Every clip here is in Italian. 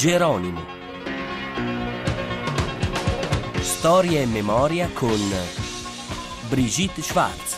Geronimo. Storia e memoria con Brigitte Schwarz.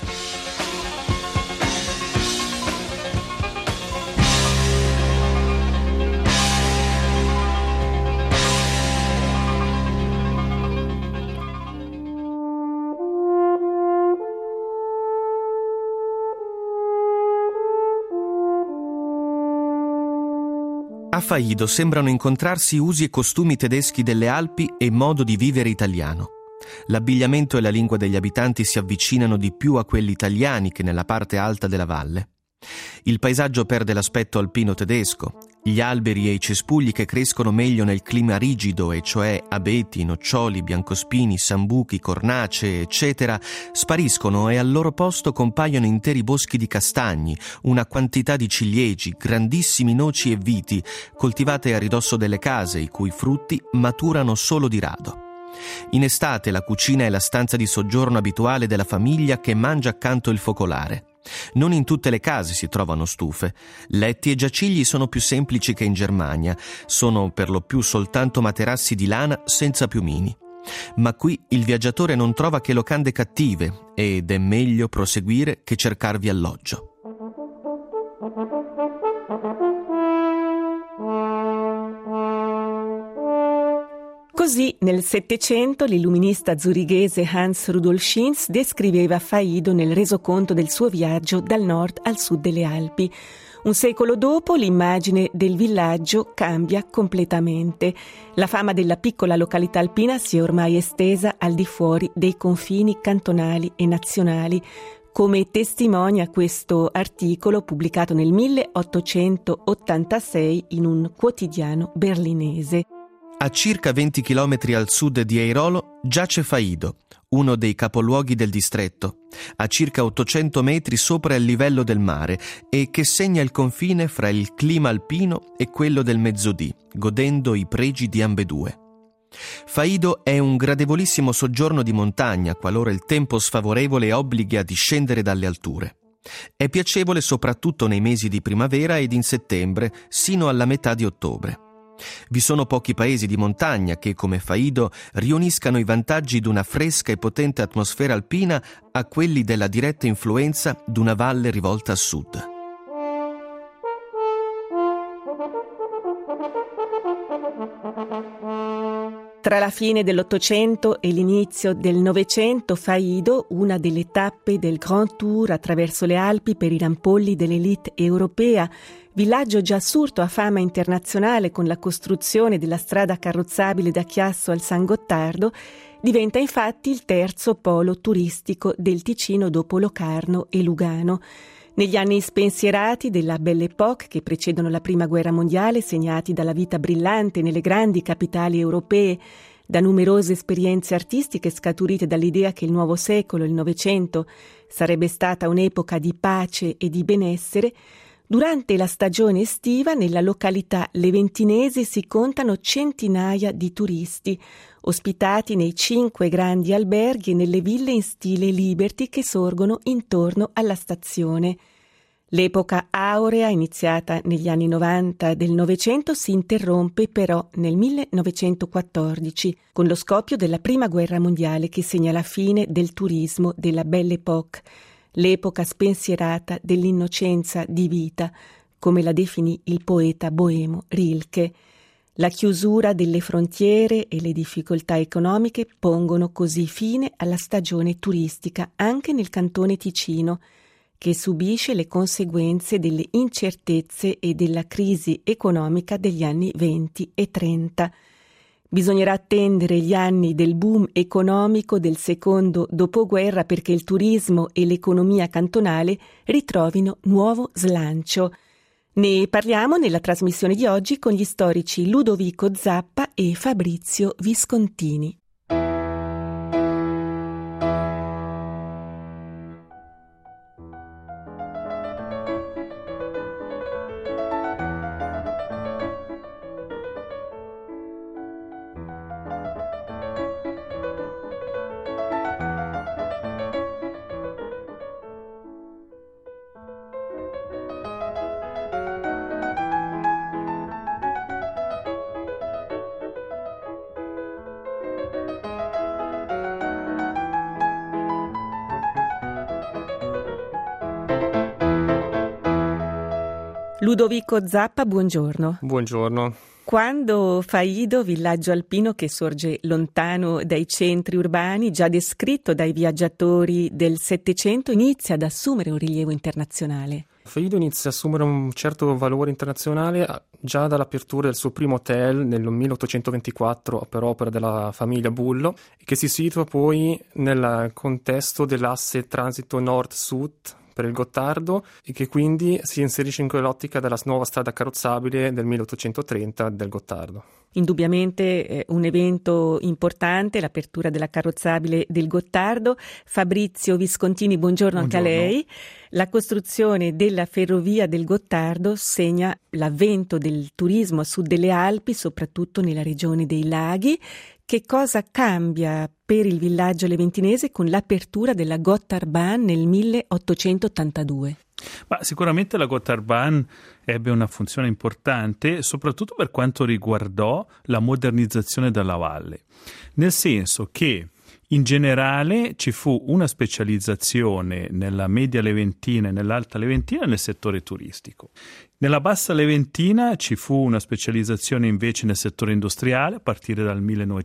A Faido sembrano incontrarsi usi e costumi tedeschi delle Alpi e modo di vivere italiano. L'abbigliamento e la lingua degli abitanti si avvicinano di più a quelli italiani che nella parte alta della valle. Il paesaggio perde l'aspetto alpino tedesco. Gli alberi e i cespugli che crescono meglio nel clima rigido, e cioè abeti, noccioli, biancospini, sambuchi, cornacee, eccetera, spariscono e al loro posto compaiono interi boschi di castagni, una quantità di ciliegi, grandissimi noci e viti, coltivate a ridosso delle case, i cui frutti maturano solo di rado. In estate la cucina è la stanza di soggiorno abituale della famiglia che mangia accanto il focolare. Non in tutte le case si trovano stufe. Letti e giacigli sono più semplici che in Germania. Sono per lo più soltanto materassi di lana senza piumini. Ma qui il viaggiatore non trova che locande cattive ed è meglio proseguire che cercarvi alloggio. Così nel Settecento l'illuminista zurighese Hans Rudolf Schinz descriveva Faido nel resoconto del suo viaggio dal nord al sud delle Alpi. Un secolo dopo l'immagine del villaggio cambia completamente. La fama della piccola località alpina si è ormai estesa al di fuori dei confini cantonali e nazionali, come testimonia questo articolo pubblicato nel 1886 in un quotidiano berlinese. A circa 20 chilometri al sud di Eirolo giace Faido, uno dei capoluoghi del distretto, a circa 800 metri sopra il livello del mare e che segna il confine fra il clima alpino e quello del Mezzodì, godendo i pregi di ambedue. Faido è un gradevolissimo soggiorno di montagna qualora il tempo sfavorevole obblighi a discendere dalle alture. È piacevole soprattutto nei mesi di primavera ed in settembre, sino alla metà di ottobre. Vi sono pochi paesi di montagna che, come Faido, riuniscano i vantaggi di una fresca e potente atmosfera alpina a quelli della diretta influenza d'una valle rivolta a sud. Tra la fine dell'Ottocento e l'inizio del Novecento, Faido, una delle tappe del Grand Tour attraverso le Alpi per i rampolli dell'élite europea, villaggio già assurto a fama internazionale con la costruzione della strada carrozzabile da Chiasso al San Gottardo, diventa infatti il terzo polo turistico del Ticino dopo Locarno e Lugano. Negli anni spensierati della Belle Époque che precedono la Prima Guerra Mondiale, segnati dalla vita brillante nelle grandi capitali europee, da numerose esperienze artistiche scaturite dall'idea che il nuovo secolo, il Novecento, sarebbe stata un'epoca di pace e di benessere, durante la stagione estiva nella località leventinese si contano centinaia di turisti, ospitati nei 5 grandi alberghi e nelle ville in stile Liberty che sorgono intorno alla stazione. L'epoca aurea, iniziata negli anni 90 del Novecento, si interrompe però nel 1914 con lo scoppio della Prima Guerra Mondiale che segna la fine del turismo della Belle Époque, l'epoca spensierata dell'innocenza di vita, come la definì il poeta boemo Rilke. La chiusura delle frontiere e le difficoltà economiche pongono così fine alla stagione turistica anche nel cantone Ticino, che subisce le conseguenze delle incertezze e della crisi economica degli anni 20 e 30. Bisognerà attendere gli anni del boom economico del secondo dopoguerra perché il turismo e l'economia cantonale ritrovino nuovo slancio. Ne parliamo nella trasmissione di oggi con gli storici Ludovico Zappa e Fabrizio Viscontini. Ludovico Zappa, buongiorno. Buongiorno. Quando Faido, villaggio alpino che sorge lontano dai centri urbani, già descritto dai viaggiatori del Settecento, inizia ad assumere un rilievo internazionale? Faido inizia a assumere un certo valore internazionale già dall'apertura del suo primo hotel nel 1824 per opera della famiglia Bullo, che si situa poi nel contesto dell'asse transito nord-sud per il Gottardo e che quindi si inserisce in quell'ottica della nuova strada carrozzabile del 1830 del Gottardo. Indubbiamente un evento importante, l'apertura della carrozzabile del Gottardo. Fabrizio Viscontini, buongiorno anche a lei. La costruzione della ferrovia del Gottardo segna l'avvento del turismo a sud delle Alpi, soprattutto nella regione dei laghi. Che cosa cambia per il villaggio leventinese con l'apertura della Gotthardbahn nel 1882? Sicuramente la Gotthardbahn ebbe una funzione importante, soprattutto per quanto riguardò la modernizzazione della valle, nel senso che in generale ci fu una specializzazione nella media leventina e nell'alta leventina nel settore turistico. Nella bassa leventina ci fu una specializzazione invece nel settore industriale a partire dal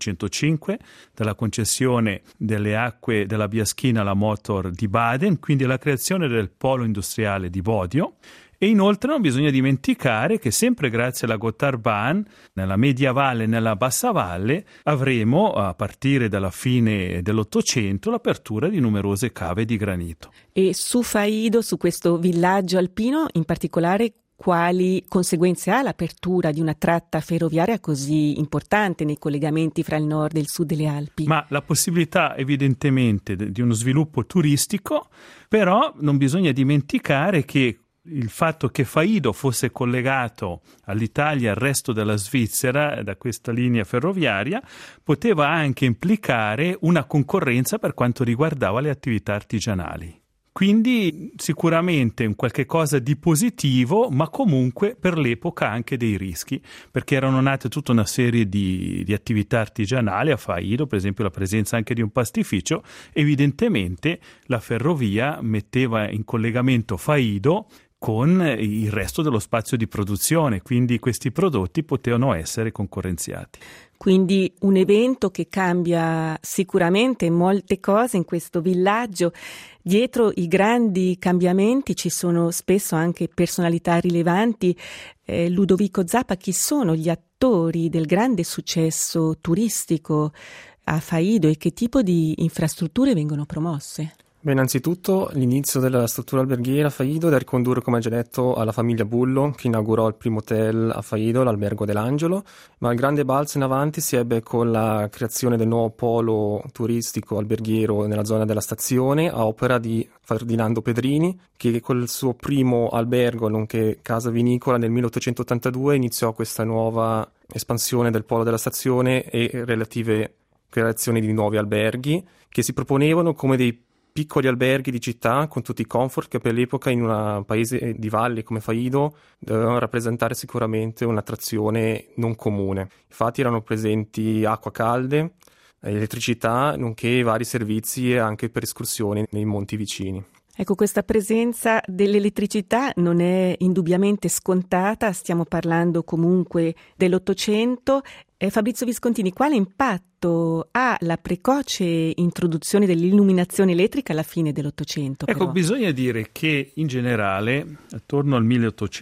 1905, dalla concessione delle acque della Biaschina alla Motor di Baden, quindi la creazione del polo industriale di Bodio. E inoltre non bisogna dimenticare che sempre grazie alla Gotthardbahn, nella media valle e nella bassa valle, avremo a partire dalla fine dell'Ottocento l'apertura di numerose cave di granito. E su Faido, su questo villaggio alpino, in particolare quali conseguenze ha l'apertura di una tratta ferroviaria così importante nei collegamenti fra il nord e il sud delle Alpi? Ma la possibilità evidentemente di uno sviluppo turistico, però non bisogna dimenticare che il fatto che Faido fosse collegato all'Italia e al resto della Svizzera da questa linea ferroviaria poteva anche implicare una concorrenza per quanto riguardava le attività artigianali. Quindi sicuramente un qualche cosa di positivo, ma comunque per l'epoca anche dei rischi, perché erano nate tutta una serie di attività artigianali a Faido, per esempio la presenza anche di un pastificio. Evidentemente la ferrovia metteva in collegamento Faido con il resto dello spazio di produzione, quindi questi prodotti potevano essere concorrenziati. Quindi un evento che cambia sicuramente molte cose in questo villaggio. Dietro i grandi cambiamenti ci sono spesso anche personalità rilevanti. Ludovico Zappa, chi sono gli attori del grande successo turistico a Faido e che tipo di infrastrutture vengono promosse? Innanzitutto l'inizio della struttura alberghiera a Faido è da ricondurre, come già detto, alla famiglia Bullo, che inaugurò il primo hotel a Faido, l'Albergo dell'Angelo, ma il grande balzo in avanti si ebbe con la creazione del nuovo polo turistico alberghiero nella zona della stazione, a opera di Ferdinando Pedrini, che col suo primo albergo, nonché casa vinicola, nel 1882 iniziò questa nuova espansione del polo della stazione e relative creazioni di nuovi alberghi, che si proponevano come dei piccoli alberghi di città con tutti i comfort che per l'epoca in un paese di valli come Faido dovevano rappresentare sicuramente un'attrazione non comune. Infatti erano presenti acqua calde, elettricità, nonché vari servizi anche per escursioni nei monti vicini. Ecco, questa presenza dell'elettricità non è indubbiamente scontata, stiamo parlando comunque dell'Ottocento. Fabrizio Viscontini, quale impatto ha la precoce introduzione dell'illuminazione elettrica alla fine dell'Ottocento? Ecco, bisogna dire che in generale, attorno al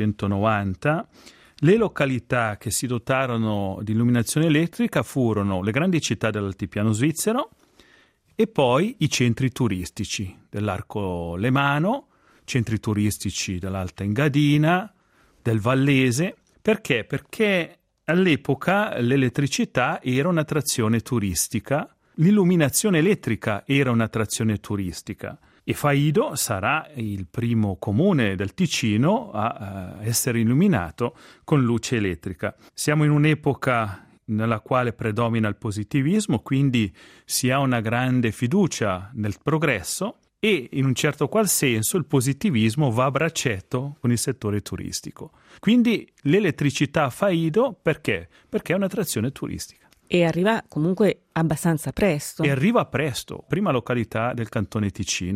1890, le località che si dotarono di illuminazione elettrica furono le grandi città dell'altipiano svizzero, e poi i centri turistici dell'Arco Lemano, centri turistici dell'Alta Engadina, del Vallese. Perché? Perché all'epoca l'elettricità era un'attrazione turistica, l'illuminazione elettrica era un'attrazione turistica e Faido sarà il primo comune del Ticino a essere illuminato con luce elettrica. Siamo in un'epoca nella quale predomina il positivismo, quindi si ha una grande fiducia nel progresso e in un certo qual senso il positivismo va a braccetto con il settore turistico. Quindi l'elettricità a Faido perché? Perché è un'attrazione turistica. E arriva comunque abbastanza presto. E arriva presto, prima località del cantone Ticino.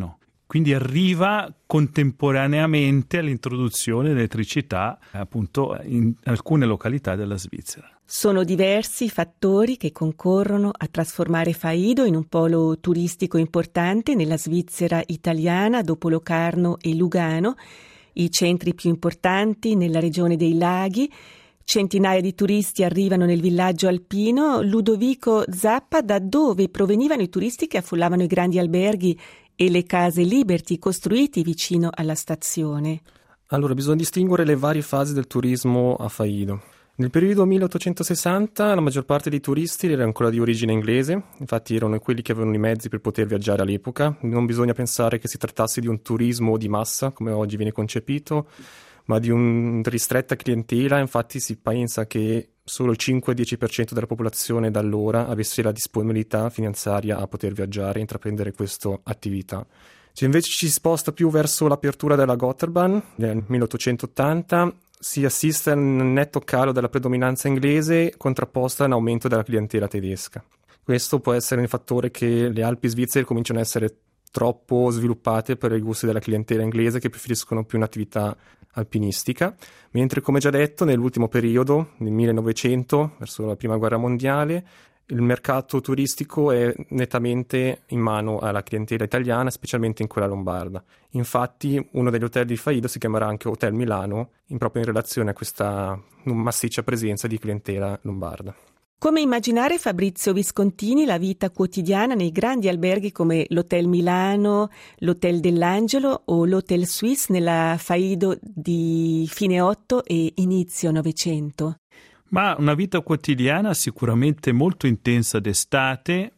quindi arriva contemporaneamente all'introduzione dell'elettricità appunto in alcune località della Svizzera. Sono diversi fattori che concorrono a trasformare Faido in un polo turistico importante nella Svizzera italiana dopo Locarno e Lugano, i centri più importanti nella regione dei laghi. Centinaia di turisti arrivano nel villaggio alpino. Ludovico Zappa, da dove provenivano i turisti che affollavano i grandi alberghi e le case Liberty costruiti vicino alla stazione? Allora, bisogna distinguere le varie fasi del turismo a Faido. Nel periodo 1860 la maggior parte dei turisti era ancora di origine inglese, infatti erano quelli che avevano i mezzi per poter viaggiare all'epoca. Non bisogna pensare che si trattasse di un turismo di massa, come oggi viene concepito, ma di una ristretta clientela. Infatti si pensa che solo il 5-10% della popolazione da allora avesse la disponibilità finanziaria a poter viaggiare e intraprendere questa attività. Se invece ci si sposta più verso l'apertura della Gotterbahn nel 1880, si assiste a un netto calo della predominanza inglese contrapposta a un aumento della clientela tedesca. Questo può essere un fattore che le Alpi svizzere cominciano a essere troppo sviluppate per i gusti della clientela inglese, che preferiscono più un'attività alpinistica, mentre, come già detto, nell'ultimo periodo, nel 1900, verso la Prima Guerra Mondiale, il mercato turistico è nettamente in mano alla clientela italiana, specialmente in quella lombarda. Infatti, uno degli hotel di Faido si chiamerà anche Hotel Milano, proprio in relazione a questa massiccia presenza di clientela lombarda. Come immaginare, Fabrizio Viscontini, la vita quotidiana nei grandi alberghi come l'Hotel Milano, l'Hotel dell'Angelo o l'Hotel Suisse nella Faido di fine 8 e inizio 900? Ma una vita quotidiana sicuramente molto intensa d'estate,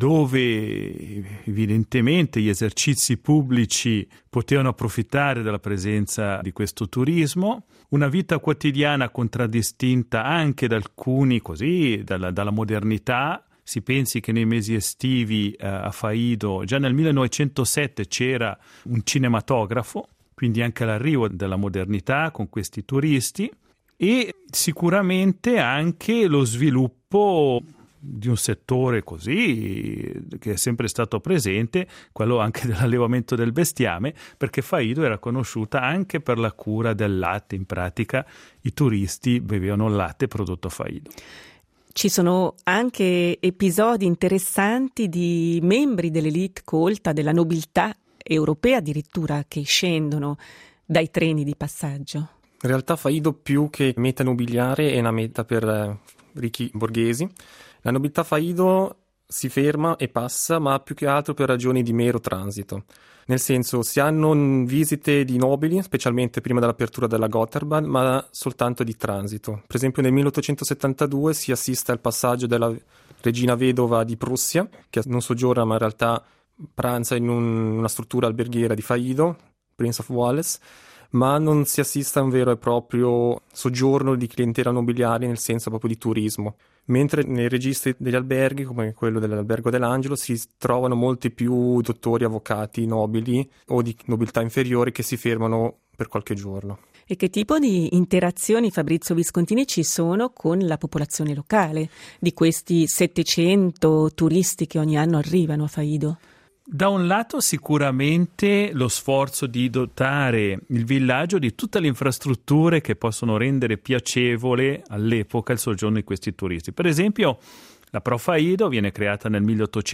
dove evidentemente gli esercizi pubblici potevano approfittare della presenza di questo turismo, una vita quotidiana contraddistinta anche da alcuni, dalla modernità. Si pensi che nei mesi estivi a Faido, già nel 1907 c'era un cinematografo, quindi anche l'arrivo della modernità con questi turisti, e sicuramente anche lo sviluppo di un settore così che è sempre stato presente, quello anche dell'allevamento del bestiame, perché Faido era conosciuta anche per la cura del latte. In pratica i turisti bevevano il latte prodotto a Faido. Ci sono anche episodi interessanti di membri dell'elite colta, della nobiltà europea addirittura, che scendono dai treni di passaggio. In realtà Faido, più che meta nobiliare, è una meta per ricchi borghesi. La nobiltà Faido si ferma e passa, ma più che altro per ragioni di mero transito. Nel senso, si hanno visite di nobili, specialmente prima dell'apertura della Gotterbahn, ma soltanto di transito. Per esempio nel 1872 si assiste al passaggio della regina vedova di Prussia, che non soggiorna ma in realtà pranza in una struttura alberghiera di Faido, Prince of Wales, ma non si assiste a un vero e proprio soggiorno di clientela nobiliare nel senso proprio di turismo. Mentre nei registri degli alberghi, come quello dell'Albergo dell'Angelo, si trovano molti più dottori, avvocati, nobili o di nobiltà inferiori che si fermano per qualche giorno. E che tipo di interazioni, Fabrizio Viscontini, ci sono con la popolazione locale di questi 700 turisti che ogni anno arrivano a Faido? Da un lato sicuramente lo sforzo di dotare il villaggio di tutte le infrastrutture che possono rendere piacevole all'epoca il soggiorno di questi turisti. Per esempio la Pro Faido viene creata nel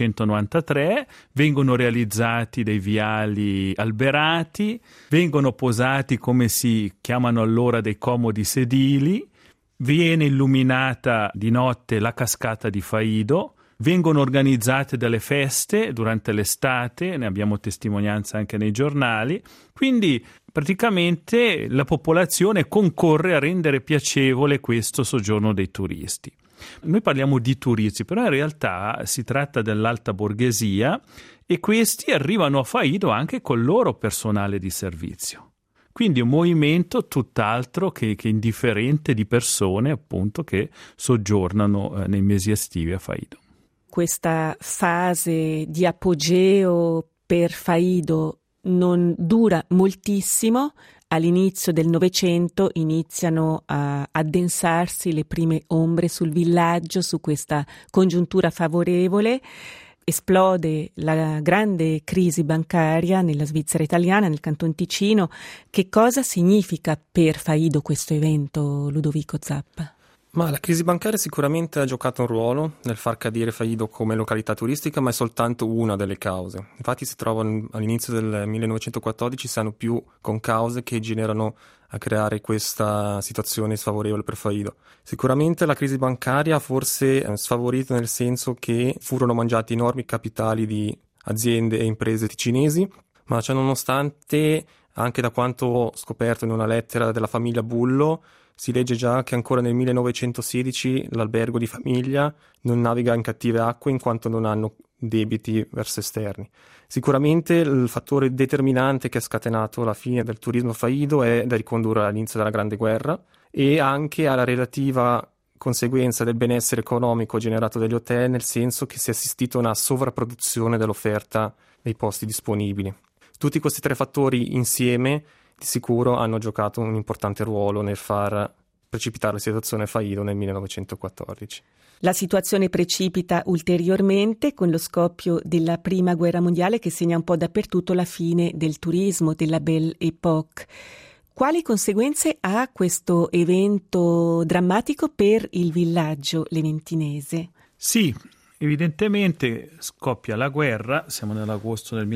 1893, vengono realizzati dei viali alberati, vengono posati, come si chiamano allora, dei comodi sedili, viene illuminata di notte la cascata di Faido, vengono organizzate delle feste durante l'estate, ne abbiamo testimonianza anche nei giornali, quindi praticamente la popolazione concorre a rendere piacevole questo soggiorno dei turisti. Noi parliamo di turisti, però in realtà si tratta dell'alta borghesia e questi arrivano a Faido anche col loro personale di servizio. Quindi un movimento tutt'altro che indifferente di persone, appunto, che soggiornano nei mesi estivi a Faido. Questa fase di apogeo per Faido non dura moltissimo. All'inizio del Novecento iniziano a addensarsi le prime ombre sul villaggio, su questa congiuntura favorevole, esplode la grande crisi bancaria nella Svizzera italiana, nel Canton Ticino. Che cosa significa per Faido questo evento, Ludovico Zappa? Ma la crisi bancaria sicuramente ha giocato un ruolo nel far cadere Faido come località turistica, ma è soltanto una delle cause. Infatti si trovano all'inizio del 1914, si hanno più con cause che generano a creare questa situazione sfavorevole per Faido. Sicuramente la crisi bancaria ha forse sfavorito, nel senso che furono mangiati enormi capitali di aziende e imprese ticinesi, ma ciò nonostante, anche da quanto ho scoperto in una lettera della famiglia Bullo, si legge già che ancora nel 1916 l'albergo di famiglia non naviga in cattive acque in quanto non hanno debiti verso esterni. Sicuramente il fattore determinante che ha scatenato la fine del turismo Faido è da ricondurre all'inizio della Grande Guerra e anche alla relativa conseguenza del benessere economico generato dagli hotel, nel senso che si è assistito a una sovrapproduzione dell'offerta dei posti disponibili. Tutti questi tre fattori insieme di sicuro hanno giocato un importante ruolo nel far precipitare la situazione Faido nel 1914. La situazione precipita ulteriormente con lo scoppio della Prima Guerra Mondiale, che segna un po' dappertutto la fine del turismo, della Belle Époque. Quali conseguenze ha questo evento drammatico per il villaggio leventinese? Sì, evidentemente scoppia la guerra, siamo nell'agosto del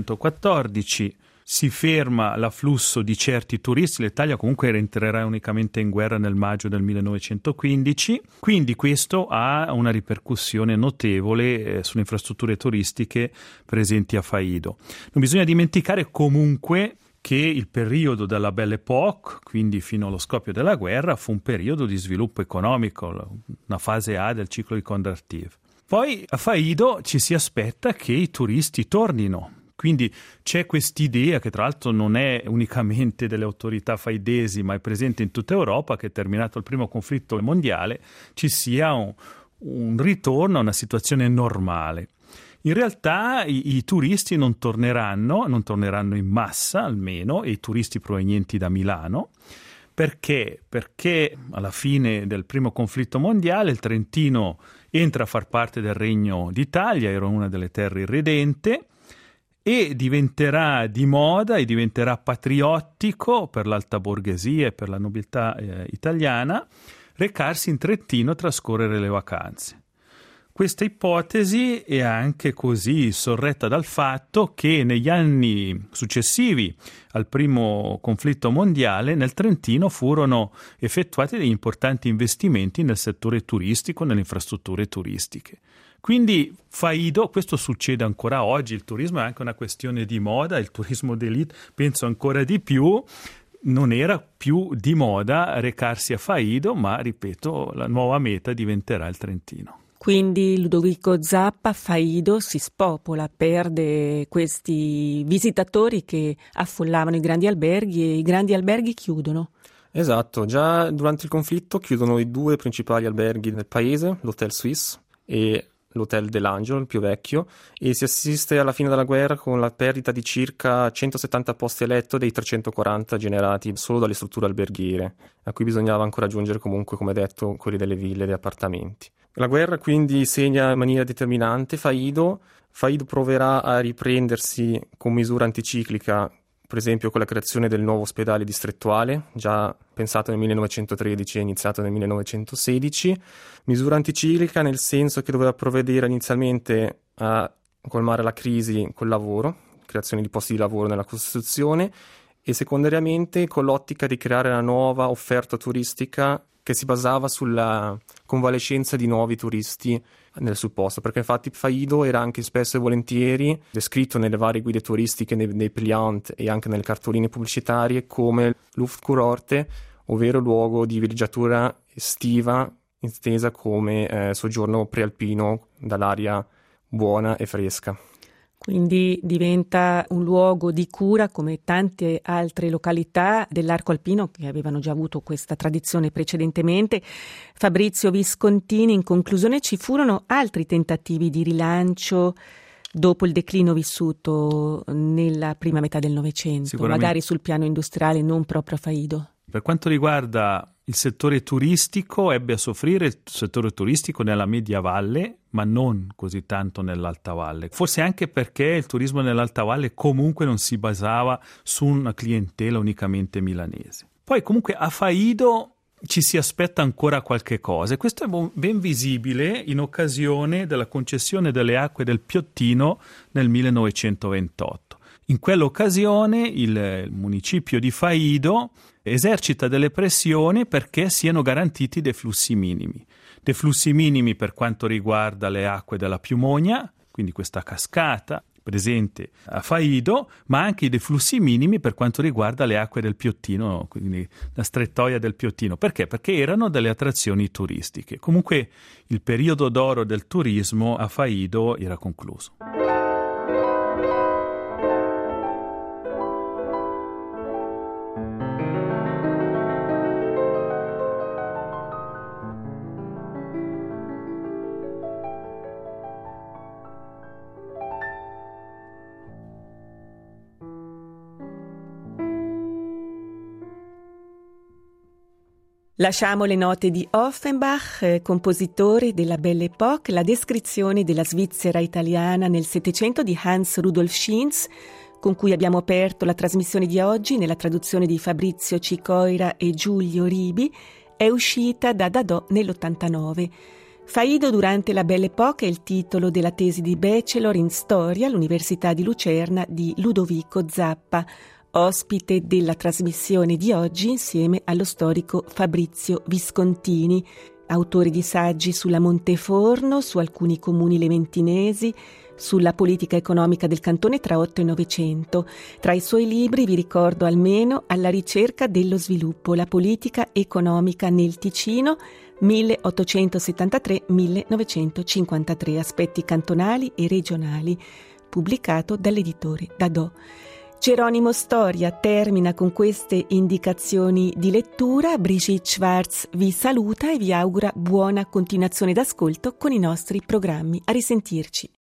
1914, si ferma l'afflusso di certi turisti, l'Italia comunque rientrerà unicamente in guerra nel maggio del 1915, quindi questo ha una ripercussione notevole sulle infrastrutture turistiche presenti a Faido. Non bisogna dimenticare comunque che il periodo della Belle Époque, quindi fino allo scoppio della guerra, fu un periodo di sviluppo economico, una fase A del ciclo di Kondratiev. Poi a Faido ci si aspetta che i turisti tornino. Quindi c'è quest'idea, che tra l'altro non è unicamente delle autorità faidesi, ma è presente in tutta Europa, che terminato il primo conflitto mondiale ci sia un ritorno a una situazione normale. In realtà i turisti non torneranno in massa almeno, e i turisti provenienti da Milano. Perché? Perché alla fine del primo conflitto mondiale il Trentino entra a far parte del Regno d'Italia, era una delle terre irredente, e diventerà di moda e diventerà patriottico per l'alta borghesia e per la nobiltà italiana recarsi in Trentino a trascorrere le vacanze. Questa ipotesi è anche così sorretta dal fatto che negli anni successivi al primo conflitto mondiale nel Trentino furono effettuati degli importanti investimenti nel settore turistico, nelle infrastrutture turistiche. Quindi Faido, questo succede ancora oggi, il turismo è anche una questione di moda, il turismo d'élite penso ancora di più, non era più di moda recarsi a Faido, ma ripeto, la nuova meta diventerà il Trentino. Quindi Ludovico Zappa, Faido si spopola, perde questi visitatori che affollavano i grandi alberghi e i grandi alberghi chiudono. Esatto, già durante il conflitto chiudono i due principali alberghi del paese, l'Hotel Suisse e l'Hotel dell'Angelo, il più vecchio, e si assiste alla fine della guerra con la perdita di circa 170 posti a letto dei 340 generati solo dalle strutture alberghiere, a cui bisognava ancora aggiungere comunque, come detto, quelli delle ville e degli appartamenti. La guerra quindi segna in maniera determinante Faido proverà a riprendersi con misura anticiclica, per esempio con la creazione del nuovo ospedale distrettuale, già pensato nel 1913 e iniziato nel 1916, misura anticiclica nel senso che doveva provvedere inizialmente a colmare la crisi col lavoro, creazione di posti di lavoro nella costruzione, e secondariamente con l'ottica di creare una nuova offerta turistica che si basava sulla convalescenza di nuovi turisti sul posto, perché infatti Faido era anche spesso e volentieri descritto nelle varie guide turistiche, nei pliant e anche nelle cartoline pubblicitarie come Luftkurorte, ovvero luogo di villeggiatura estiva intesa come soggiorno prealpino dall'aria buona e fresca. Quindi diventa un luogo di cura come tante altre località dell'arco alpino che avevano già avuto questa tradizione precedentemente. Fabrizio Viscontini, in conclusione, ci furono altri tentativi di rilancio dopo il declino vissuto nella prima metà del Novecento, magari sul piano industriale, non proprio a Faido? Per quanto riguarda il settore turistico ebbe a soffrire, il settore turistico nella media valle, ma non così tanto nell'alta valle. Forse anche perché il turismo nell'alta valle comunque non si basava su una clientela unicamente milanese. Poi comunque a Faido ci si aspetta ancora qualche cosa, e questo è ben visibile in occasione della concessione delle acque del Piottino nel 1928. In quell'occasione il municipio di Faido esercita delle pressioni perché siano garantiti dei flussi minimi per quanto riguarda le acque della Piumogna, quindi questa cascata presente a Faido, ma anche dei flussi minimi per quanto riguarda le acque del Piottino, quindi la strettoia del Piottino. Perché? Perché erano delle attrazioni turistiche. Comunque il periodo d'oro del turismo a Faido era concluso. Lasciamo le note di Offenbach, compositore della Belle Époque, la descrizione della Svizzera italiana nel Settecento di Hans Rudolf Schinz, con cui abbiamo aperto la trasmissione di oggi nella traduzione di Fabrizio Cicoira e Giulio Ribi, è uscita da Dadò nell'89. Faido durante la Belle Époque è il titolo della tesi di bachelor in storia all'Università di Lucerna di Ludovico Zappa, ospite della trasmissione di oggi insieme allo storico Fabrizio Viscontini, autore di saggi sulla Monteforno, su alcuni comuni leventinesi, sulla politica economica del cantone tra 8 e 900. Tra i suoi libri vi ricordo almeno Alla ricerca dello sviluppo, la politica economica nel Ticino, 1873-1953, aspetti cantonali e regionali, pubblicato dall'editore Dadò. Geronimo Storia termina con queste indicazioni di lettura. Brigitte Schwartz vi saluta e vi augura buona continuazione d'ascolto con i nostri programmi. A risentirci.